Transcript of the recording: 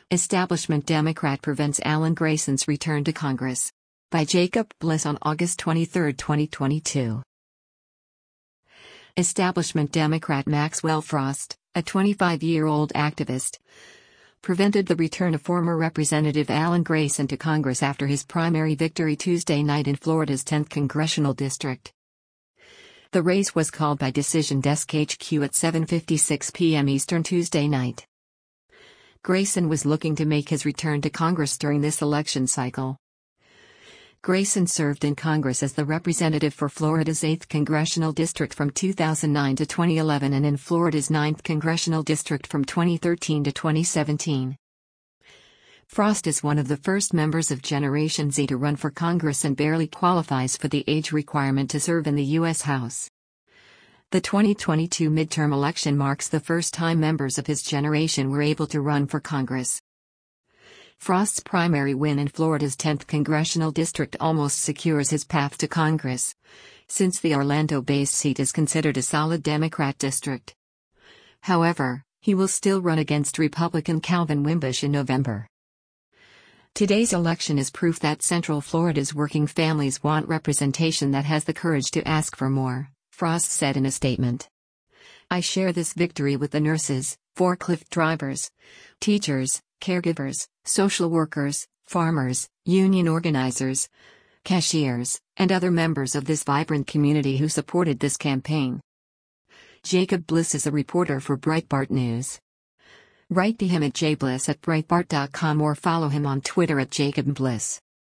Establishment Democrat prevents Alan Grayson's return to Congress. By Jacob Bliss on August 23, 2022. Establishment Democrat Maxwell Frost, a 25-year-old activist, prevented the return of former Representative Alan Grayson to Congress after his primary victory Tuesday night in Florida's 10th congressional district. The race was called by Decision Desk HQ at 7:56 p.m. Eastern Tuesday night. Grayson was looking to make his return to Congress during this election cycle. Grayson served in Congress as the representative for Florida's 8th congressional district from 2009 to 2011 and in Florida's 9th congressional district from 2013 to 2017. Frost is one of the first members of Generation Z to run for Congress and barely qualifies for the age requirement to serve in the U.S. House. The 2022 midterm election marks the first time members of his generation were able to run for Congress. Frost's primary win in Florida's 10th congressional district almost secures his path to Congress, since the Orlando-based seat is considered a solid Democrat district. However, he will still run against Republican Calvin Wimbush in November. Today's election is proof that Central Florida's working families want representation that has the courage to ask for more, Frost said in a statement. I share this victory with the nurses, forklift drivers, teachers, caregivers, social workers, farmers, union organizers, cashiers, and other members of this vibrant community who supported this campaign. Jacob Bliss is a reporter for Breitbart News. Write to him at jbliss@breitbart.com or follow him on Twitter at @JacobBliss.